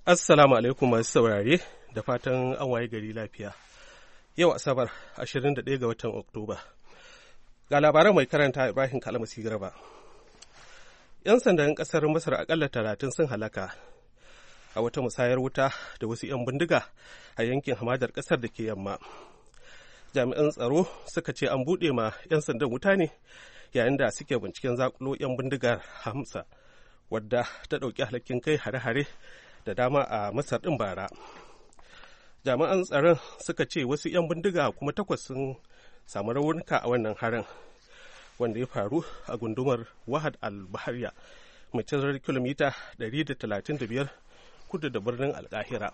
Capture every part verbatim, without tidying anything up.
Assalamu alaikum masu saurare da fatan an waye gari lafiya. Yau Asabar ashirin da ɗaya ga watan Oktoba. Ga labaran mai karanta Ibrahim Kalmasi Garba. 'Yan sandan ƙasar Masar akalla talatin sun halaka a wata musayar wuta da wasu 'yan bindiga a yankin hamadar ƙasar da ke yamma. Jami'an tsaro suka ce an buɗe ma 'yan sandan wuta ne yayin da suke binciken zakulo 'yan bindigar Hamsa wadda ta ɗauki alhakin kai hare-hare da dama a Masar ɗin bara. Jami'an tsaron suka ce wasu 'yan bindiga kuma takwas sun samu raunuka a wannan harin wanda ya faru a gundumar Wahad al-Bahariya mai tazarar kilomita ɗari da talatin da biyar kudu da birnin Alƙahira.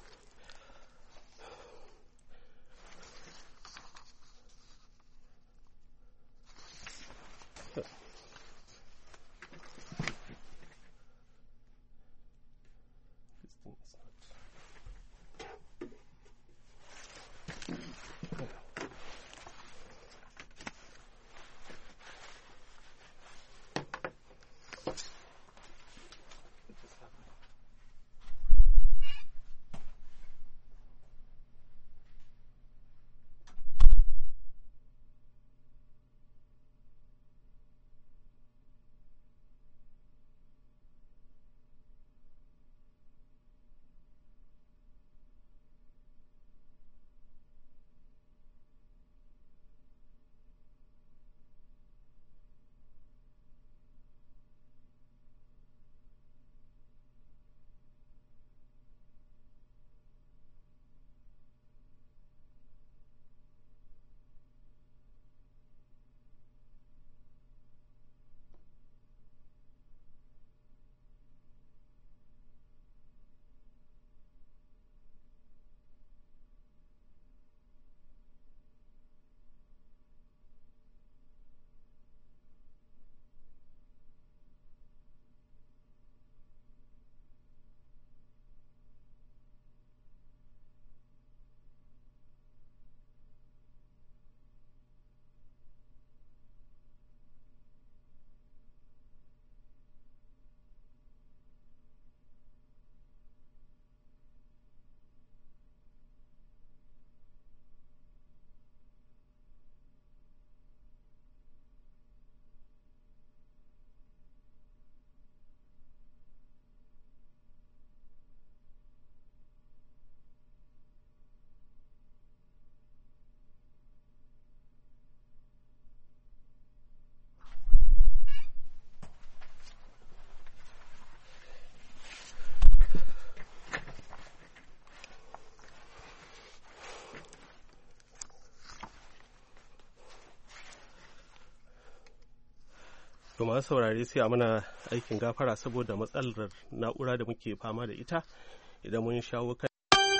To masu saurare sai a mana aikin gafara saboda matsalar na'ura da muke fama da ita idan mun shawo kan.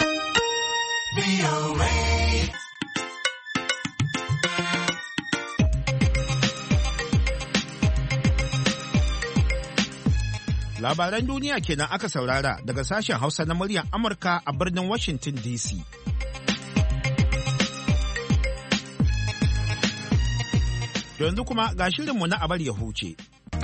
Labaran duniya kenan aka saurara daga sashen Hausa na muryar Amurka a birnin Washington D C. Yanzu kuma ga shirinmu na abar ya huce.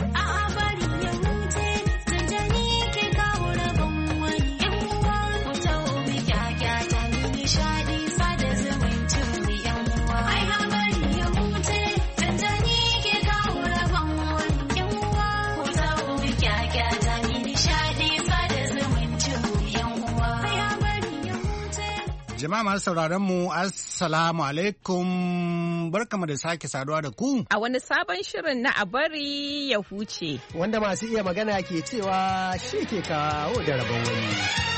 Jama'a masu sauraron mu assalamu alaikum, barkamu da sake saduwa da ku a wani sabon shirin na a bari ya huce wanda masu iya magana ke cewa shi ke kawo da rabon wani.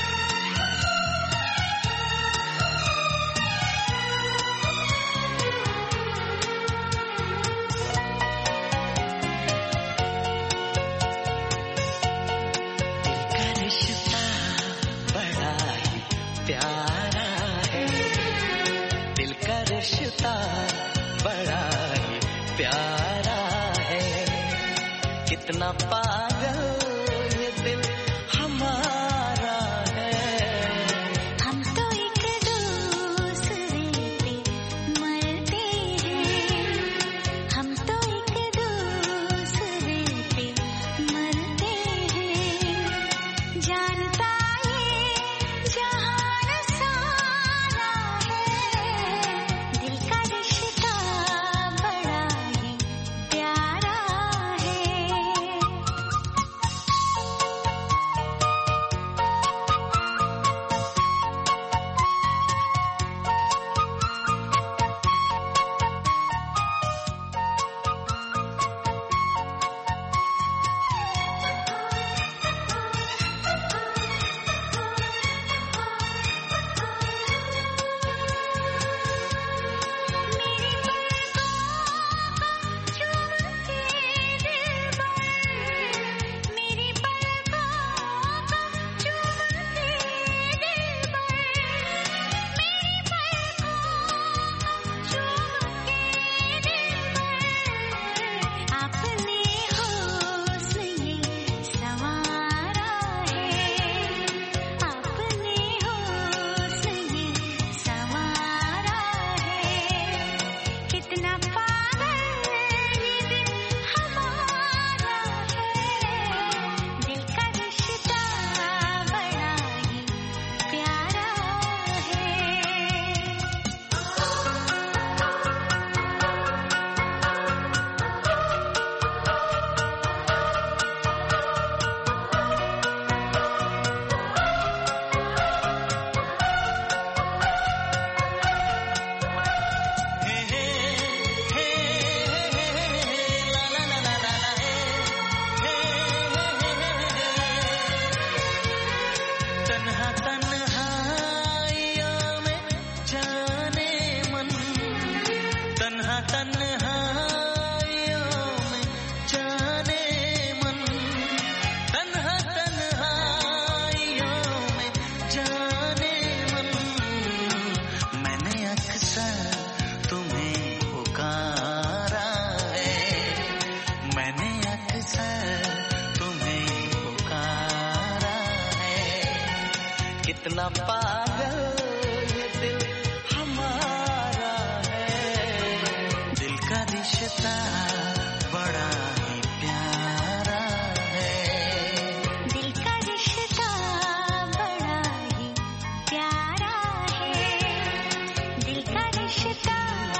कितना पागल ये दिल हमारा है, हम तो एक दूसरे पे मरते हैं, हम तो एक दूसरे पे मरते हैं, जानता ये पागल ये दिल हमारा है दिल का रिश्ता बड़ा ही प्यारा है दिल का रिश्ता बड़ा ही प्यारा है दिल का रिश्ता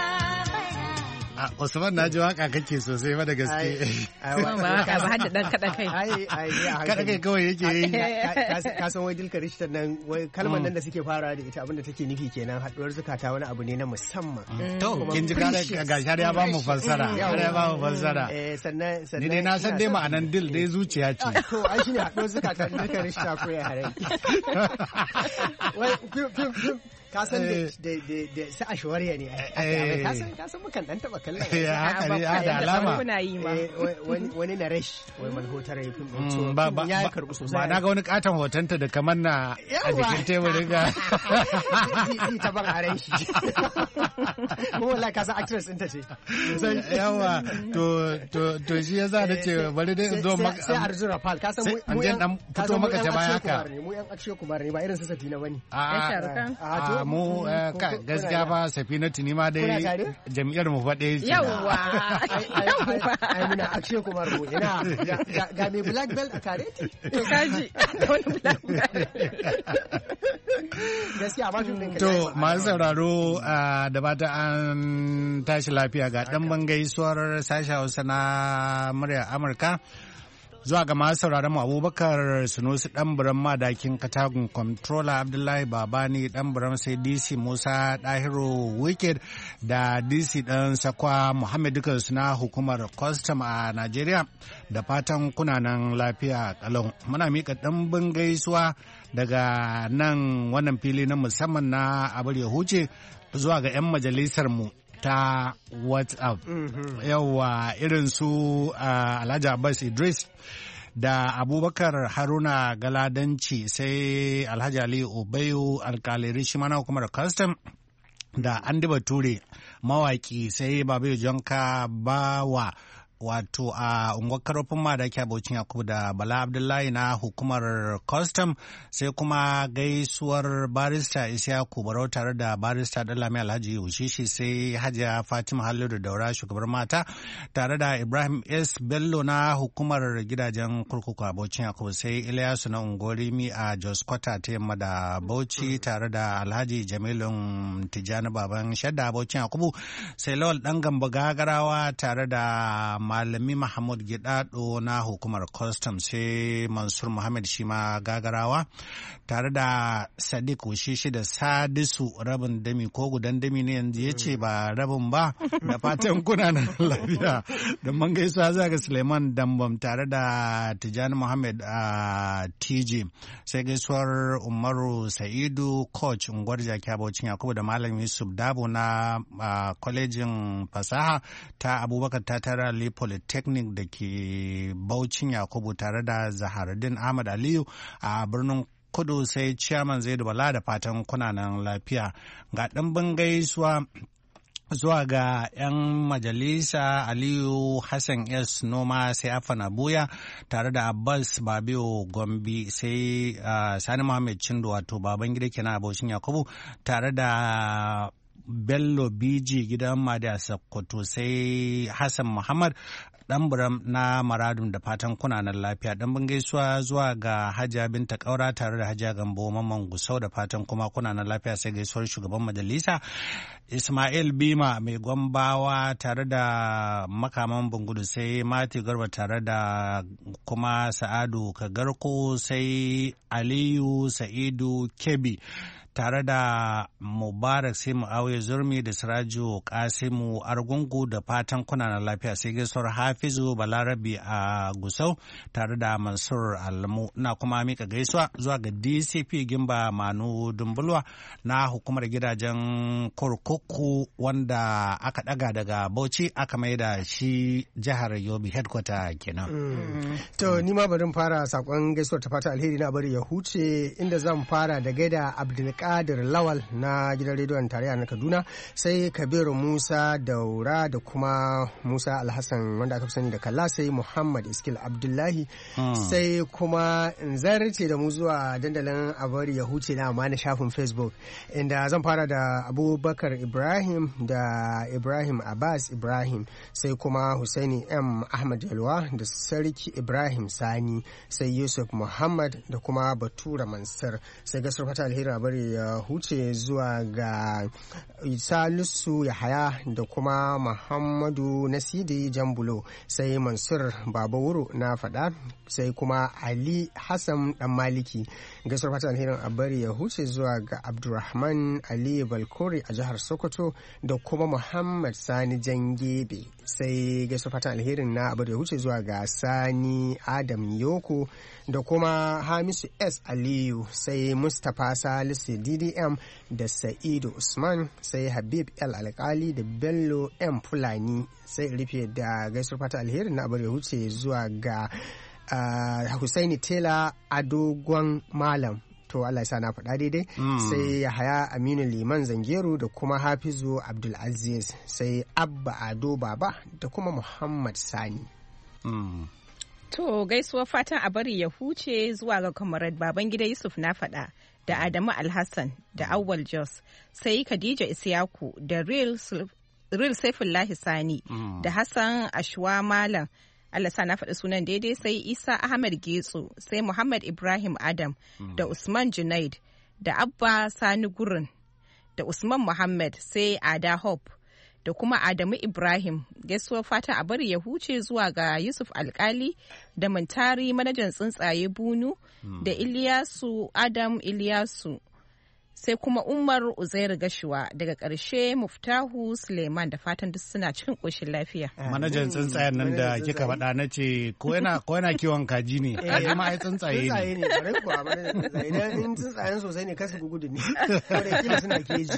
Usman na ji waka kake sosai fa da gaske. Ba ka ba da dan kada kai. Ai ai kada kai kawai yake yi. Ka san wai dilka rishtar nan wai kalmar nan da suke fara da ita abinda take nufi kenan haduwar zukata wani abu ne na musamman. To kin ji kada gashar ya ba mu fassara. Ya ba mu fassara. Eh sannan sannan. Ni dai na san dai ma'anan dil dai zuciya ce. To ai shine haduwar zukata dilka rishta ko ya hare. Wai ka san da da sa ashwariya ne ka san ka san mukan dan taba kallon haka ne da alama kuna yi ma wani na rash wai malhotar ya fi so ba ba ya karbu sosai ba na ga wani katon hotonta da kamar na a jikin teburin ga ji ta ban aren shi mu wallahi ka san actress din ta ce yawa to to to shi yasa da ce bari dai zo maka sai Arjuna Pal ka san mu yan dan fito maka ta baya ka mu yan Akshay Kumar ne ba irin su Safina bane a mu gaskiya ba Safinatu ni ma dai jami'ar mu fa ɗaya ce yawa ai muna Akshay Kumar mu ina ga me black belt a kareti to kaji wani black belt gaskiya ba shi to masu sauraro da bata an tashi lafiya ga dan bangaisuwar sashen Hausa na murya Amurka zuwa ga masu sauraron mu Abubakar Sunusi dan buran madakin Katagun Controller Abdullahi Babani dan buran sai D C Musa Dahiru Wicked da D C dan Sakwa Muhammad dukan su na hukumar custom a Najeriya da fatan kuna nan lafiya kalau muna mika dan gaisuwa daga nan wannan fili na musamman na abar ya huce zuwa ga 'yan majalisar mu ta WhatsApp. Mm-hmm. Yawwa irin su uh, Alhaji Abbas Idris da Abubakar Haruna Galadanci sai Alhaji Ali Ubayu alkaliri shi mana hukumar custom da Andy Bature mawaki sai Babayo Jonka Bawa wato a unguwar karofin madaki abocin Yakubu da Bala Abdullahi na hukumar custom sai kuma gaisuwar barista Isiyaku Barau tare da barista Dalami Alhaji Ushishi sai Hajiya Fatima Halliru Daura shugabar mata tare da Ibrahim S Bello na hukumar gidajen kurkuku abocin Yakubu sai Ilyasu na Ungorimi a Jos Kwata ta yamma da Bauchi tare da Alhaji Jamilun Tijjani Baban Shadda abocin Yakubu sai Lawal Dan Gamba Gagarawa tare da Malami Mahmud Gidado na hukumar custom sai Mansur Muhammad shi ma Gagarawa tare da Sadiq Wushishi da Sadisu rabin dami ko gudan dami ne yanzu ya ce ba rabin ba da fatan kuna na lafiya da man gaisuwa za ga Suleiman Dambam tare da Tijani Muhammad a T J sai gaisuwar Umaru Sa'idu coach unguwar Jaki Abocin Yakubu da Malam Yusuf Dabo na kwalejin fasaha ta Abubakar Tatara Ali Polytechnic da ke Baucin Yakubu tare da Zaharuddin Ahmad Aliyu a birnin Kudu sai Chairman Zaidu Bala da fatan kunanan lafiya ga ɗimbin gaisuwa zuwa ga 'yan majalisa Aliyu Hassan S Noma sai Afana Buya tare da Abbas Babiyo Gombe sai uh, Sani Muhammad Chindo wato baban gida kenan Baucin Yakubu tare da Bello Biji gidan Madiya Sokoto sai Hassan Muhammad dan buram na Maradun da fatan kunanan lafiya dan bin gaisuwa zuwa ga Hajiya Binta Kaura tare da Hajiya Gambo Mamman Gusau da fatan kuma kunanan lafiya sai gaisuwar shugaban majalisa Ismail Bima mai Gombawa tare da makaman Bungudu sai Mati Garba tare da kuma Sa'adu Kagarko sai Aliyu Sa'idu Kebi tare da Mubarak sai Muawiya Zurmi da Siraju Kasimu Argungu da fatan kuna na lafiya sai gaisuwar Hafizu Balarabi a Gusau tare da Mansur Almu na kuma mika gaisuwa zuwa ga D C P Gimba Manu Dumbulwa na hukumar gidajen kurkuku wanda aka daga daga Bauchi aka mai da shi jihar Yobe headquarter kenan. Mm. To ni ma bari fara sakon gaisuwar ta fata alheri na bari ya huce inda zan fara da gaida Abdul Abdulkadir Lawal na gidan rediyon tarayya na Kaduna, sai Kabiru Musa Daura da kuma Musa Alhassan wanda aka fi sani da Kalla, sai Muhammad Iskil Abdullahi, hmm. sai kuma in zarce da mu zuwa dandalin Abari ya huce na amma na shafin Facebook, inda zan fara da Abubakar Ibrahim da Ibrahim Abbas Ibrahim, sai kuma Husaini M Ahmad Yalwa da Sarki Ibrahim Sani, sai Yusuf Muhammad da kuma Batura Mansur, sai gasar fata alheri Abari ya huce zuwa ga Salisu Yahaya da kuma Muhammadu Nasidi Jambulo, sai Mansur Babawuro na fada, sai kuma Ali Hassan Dan Maliki. Gasar fata alherin Abari ya huce zuwa ga Abdulrahman Ali Balkori a jihar Sokoto da kuma Muhammad Sani Jangebe, sai gasar fata alherin na Abari ya huce zuwa ga Sani Adam Yoko da kuma Hamisu S Aliyu, sai Mustapha Salisu D D M da Sa'idu Usman, sai Habib El Alkali da Bello M Fulani, sai rufe da gaisuwar fata alherin na Abari ya huce zuwa ga uh, Husaini Tela Adogon Malam. To Allah ya sa na faɗa daidai. Mm. Sai Yahaya Aminu Liman Zangeru da kuma Hafizu Abdulaziz, sai Abba Ado Baba da kuma Muhammad Sani. Mm. To gaisuwar fatan a bari ya huce zuwa ga Comrade Babangida Yusuf na faɗa da Adamu Alhassan da Awwal Jos, sai Khadija Isiyaku da Real Saifullahi Sani mm. da Hassan Ashwa Malam, Allah sa na faɗi sunan daidai, sai Isa Ahmed Getso, sai Muhammad Ibrahim Adam mm. da Usman Junaid da Abba Sani Gurin da Usman Muhammad, sai Ada Hope da kuma Adamu Ibrahim. Gaisuwar fatan a bari ya huce zuwa ga Yusuf Alkali da Muntari manajan tsuntsaye Bunu mm. da Iliyasu Adam Iliyasu, sai kuma Umar Uzairu Gashuwa. Daga ƙarshe Muftahu Suleiman, da fatan duk suna cikin ƙoshin lafiya. Manajan tsuntsayen nan da kika faɗa na ce ko yana ko yana kiwon kaji ne, kaji ma ai tsuntsaye ne. Tsuntsaye ne, bare kuwa manajan tsuntsaye. Idan in tsuntsayen sosai ne kasu gudu ne, ko da kila suna keji.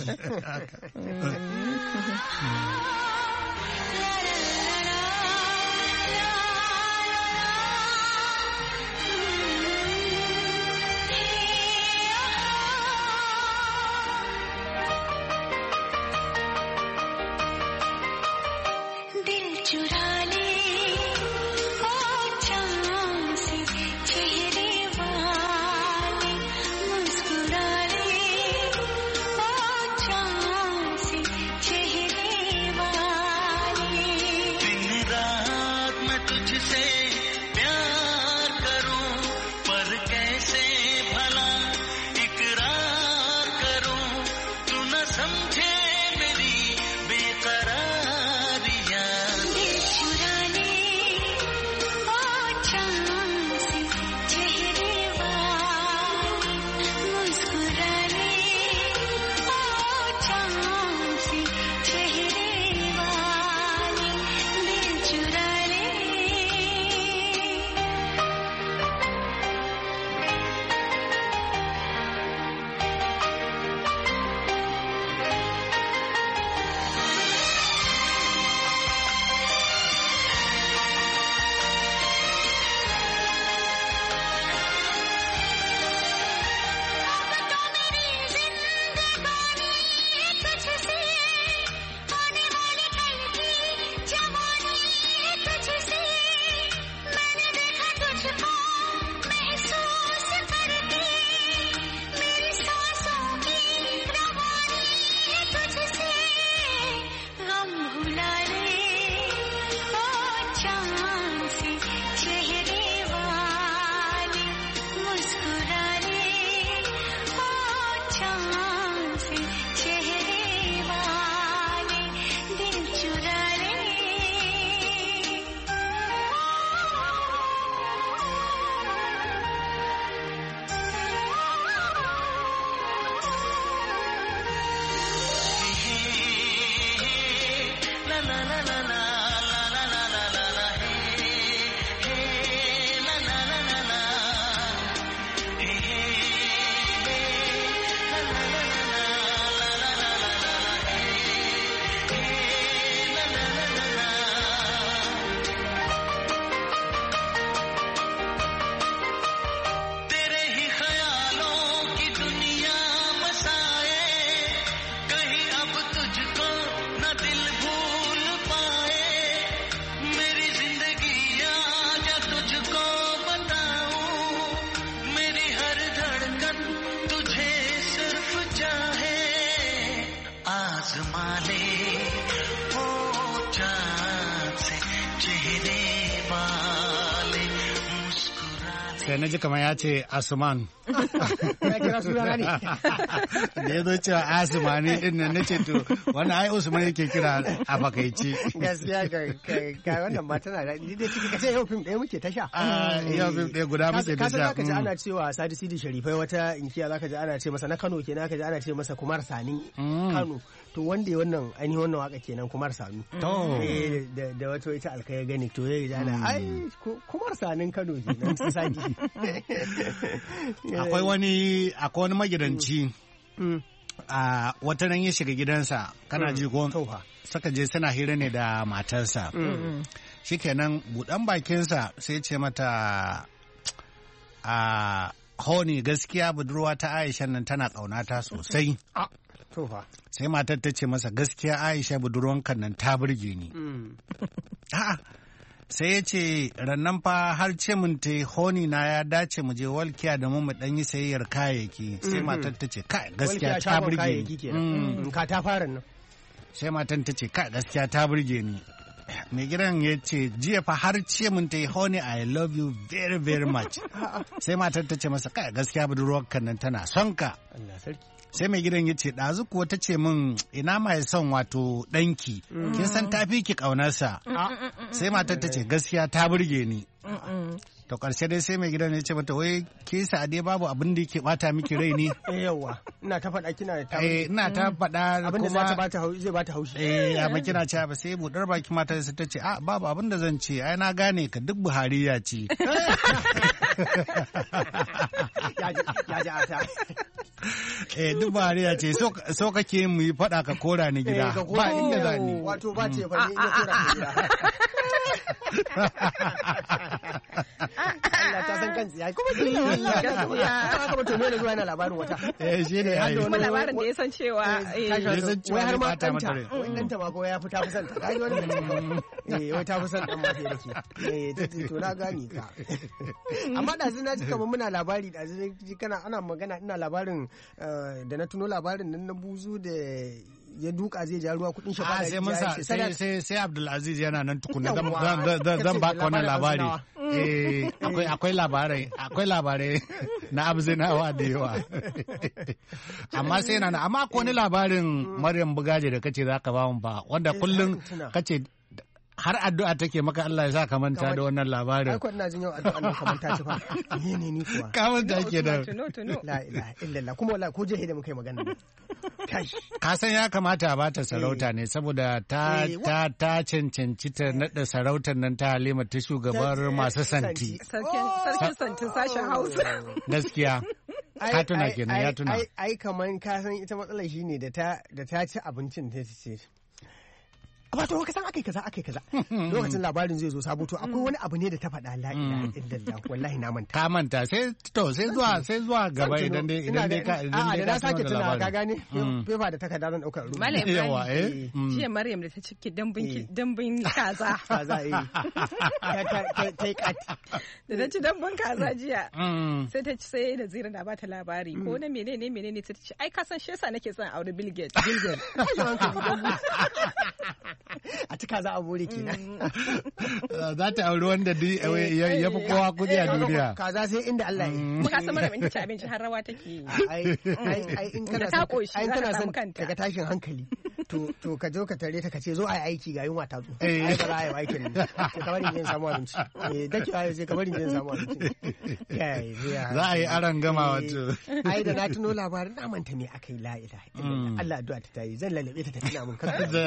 आजमा ले ओ चांद से चेहरे वाले मुस्कुरा ले. sai na ji kamar ya ce Asuman. Ya kira sunana ne. Da ya zo cewa Asumani din nan nace to wannan ai Usman yake kira a fakaici. Gaskiya ka ka wannan ba tana da ni dai kike kace yau fim ɗaya muke ta sha. Ah yau fim ɗaya guda muke ta Ka sha. zaka ji ana cewa Sadi Sidi Sharifai wata inkiya zaka ji ana ce masa na Kano kenan zaka ji ana ce masa Kumar Sani Kano. To wanda ya wannan ainihin wannan waka kenan Kumar Sani. To Eh da da wato ita alkai gani to yayi ana ai Kumar Sanin Kano kenan Sadi. akwai wani akwai wani magidanci a wata nan ya shiga gidansa kana ji ko saka je suna hira ne da matarsa shikenan budan bakinsa sai ce mata a honi gaskiya budurwa ta Aisha nan tana kaunata sosai sai matar ta ce masa gaskiya Aisha budurwankan nan ta burge ni a'a sai ya ce rannan fa har ce mun ta honi na ya dace mu je walkiya da mu mu dan yi sayayyar kayayyaki sai matar ta ce kai gaskiya ta burge ni ka ta fara nan sai matar ta ce kai gaskiya ta burge ni mai gidan ya ce jiya fa har ce mun ta honi I love you very very much sai matar ta ce masa kai gaskiya budurwar kan nan tana son ka Allah sarki sai mai gidan ya ce ɗazu kuwa ta ce min ina mai son wato ɗanki kin san ta fi ki ƙaunarsa sai matar ta ce gaskiya ta burge ni to ƙarshe dai sai mai gidan ya ce mata wai ke sa'ade babu abin da yake bata miki rai ne yawa ina ta faɗa kina ta eh ina ta faɗa abin da zai bata haushi zai bata haushi eh amma kina cewa ba sai budar baki matar sai ta ce a babu abin da zan ce ai na gane ka duk Buhariya ce ya ji ata eh duk Buhariya ce so kake mu yi faɗa ka kora ni gida ba inda za ni wato ba ce fa ni ina kora ni gida Allah ta san kansu ya kuma ki Allah gaskiya haka mutum ne zuwa yana labarin wata eh shi ne ai kuma labarin da ya san cewa eh wai har ma danta wannan ta ma ko ya fita fusan ta kai wannan eh wai ta fusan dan ma sai dake eh to na gani ka amma da zina ji kamar muna labari da ji kana ana magana ina labarin da na tuno labarin nan na buzu da ya duka zai ja ruwa kudin shafa da sai sai sai Abdulaziz yana nan tukuna zan baka wannan labari eh akwai akwai labarai akwai labarai na abzinawa da yawa amma sai yana amma akwai wani labarin Maryam Bugaje da kace zaka ba mu ba wanda kullun kace har addu'a take maka Allah ya sa ka manta da wannan labarin. Ai ko ina jin yau addu'a nan ka manta ta fa. Ni ne ni kuwa. Ka manta kenan. La ilaha illallah kuma wallahi ko je da muka yi magana. Kai. Ka san ya kamata a bata sarauta ne saboda ta ta ta cancanci ta nada sarautar nan ta Halima ta shugabar masu santi. Sarkin sarkin santin sashen Hausa. Gaskiya. Ka tuna kenan ya tuna. Ai ai kaman ka san ita matsalar shine da ta da ta ci abincin ta ce. Wato ka san akai kaza akai kaza lokacin labarin zai zo sabo to akwai wani abu ne da ta faɗa la ilaha illallah wallahi na manta ka manta sai to sai zuwa sai zuwa gaba idan dai idan dai ka idan dai ka sake tuna ka gane fefa da takarda zan dauka rubutu Malam Ibrahim jiya Maryam da ta ciki dambin dambin kaza kaza eh kai kat da ta ci dambin kaza jiya sai ta ci sai da zira na bata labari ko na menene menene ta ce ai ka san shi yasa nake son aure Bill Gates Bill Gates a cika za a bore kenan za ta auri wanda ya fi kowa kudi a duniya kaza sai inda Allah ya yi muka samar da ci abinci har rawa take ai ai in kana ai kana son kaga tashin hankali to to ka zo ka tare ta ka ce zo ai aiki ga yunwa ta zo ai ba za a yi aikin ne ka bari jin samu abinci eh dake ai sai ka bari jin samu abinci kai za a yi aran gama wato ai da na tuno labarin na manta me akai la ilaha illallah Allah addu'a ta tayi zan lalabe ta ta tuna mun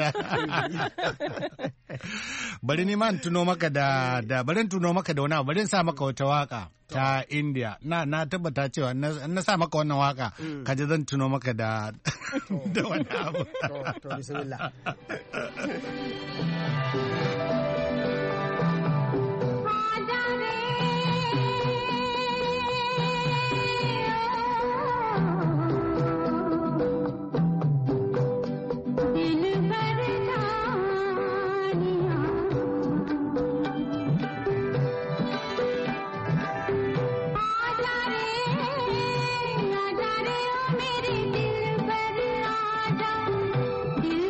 bari ni man tuno maka da da bari tuno maka da wani abu bari sa maka wata waka ta India na na tabbata cewa na sa maka wannan waka kaje zan tuno maka da da wani abu to bismillah दिल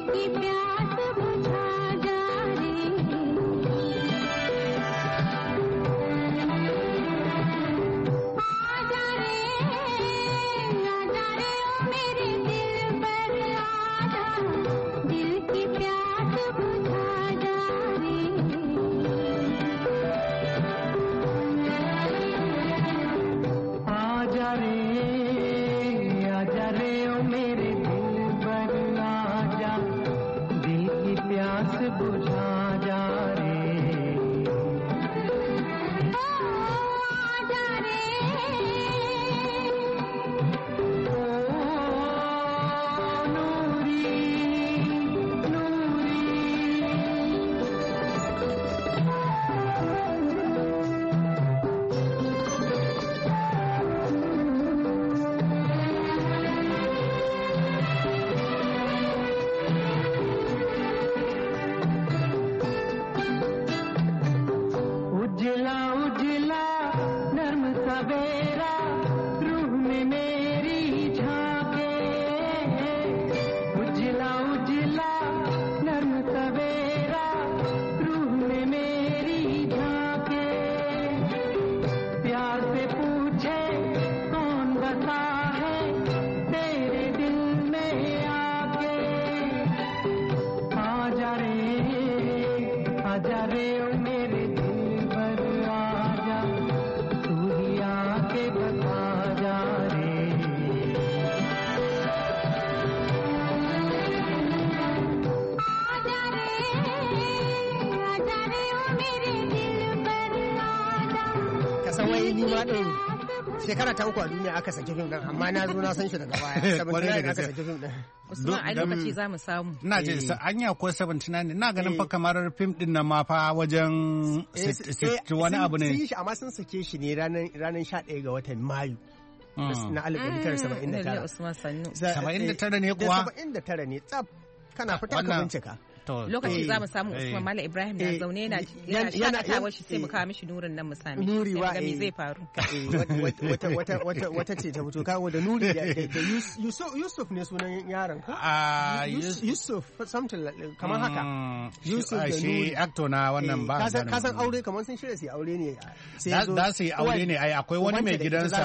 मेरे दिल पर आजा, दिल की प्यास बुझा जा रे। Shekara ta uku a duniya aka saki fim din, amma na zo na san shi daga baya. seventy-nine aka saki fim din. Usman, ai lokaci za mu samu. Ina ce anya ko seventy-nine ina ganin fa kamar fim din nan ma fa wajen wani abu ne. Sun yi shi amma sun sake shi ne ranar ranar sha ɗaya ga watan Mayu. Na alif ɗari tara saba'in da tara. saba'in da tara ne kuwa? saba'in da tara ne tsaf. Kana fita ka bincika. Lokaci za mu samu Usman Malam Ibrahim na zaune yana shakatawar shi sai mu kawo mishi nurin nan mu sami nuri wa ga me zai faru. Wata wata wata wata ce ta fito kawo da nuri da Yusuf Yusuf ne sunan yaron ka? Ah Yusuf something kamar haka. Yusuf da nuri actor na wannan ba. Ka san aure kamar sun shirya su aure ne. Da su yi aure ne ai akwai wani mai gidansa.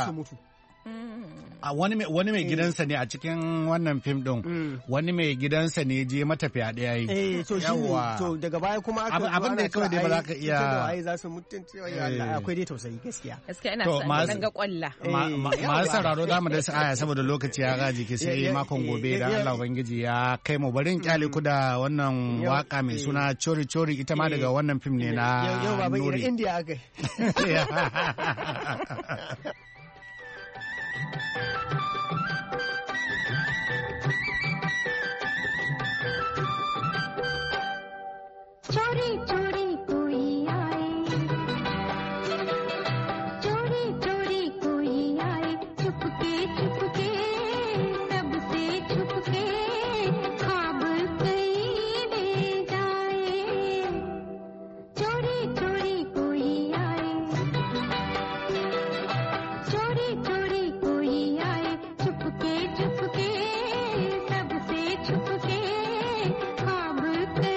A wani mai wani mai gidansa ne a cikin wannan fim din, wani mai gidansa ne je mata fyaɗe yayi. Eh to shi to daga baya kuma aka abin da kawai dai ba za ka iya ai za su mutunci Allah akwai dai tausayi gaskiya. Gaskiya ina son dan ga kwalla. Ma sauraro zamu da aya saboda lokaci ya gaji ki sai makon gobe da Allah ubangiji ya kai mu barin kyale ku da wannan waka mai suna Chori Chori ita ma daga wannan fim ne na yau baba ira India akai. चोरी चोरी कोई आए, चोरी चोरी कोई आए, छुपके छुपके सबसे छुपके ख्वाब कहीं ले जाए। चोरी चोरी कोई आए, चोरी चोरी कोई आए, छुपके छुपके सबसे छुपके ख्वाब कहीं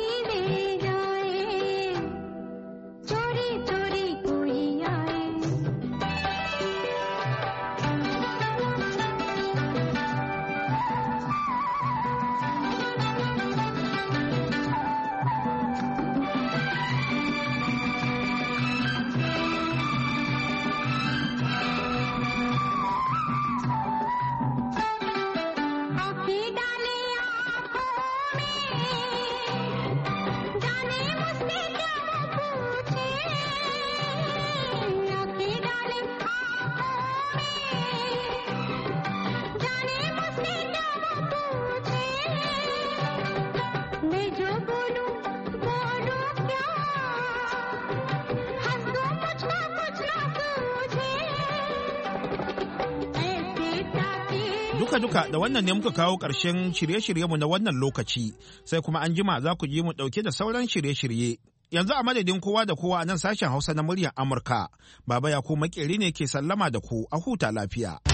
Duka-duka da wannan ne muka kawo ƙarshen shirye-shiryenmu na wannan lokaci, sai kuma an jima za ku ji mu ɗauke da sauran shirye-shirye. Yanzu a madadin kowa da kowa a nan sashen Hausa na muryar Amurka, Baba Yakubu Makeri ne ke sallama da ku a huta lafiya.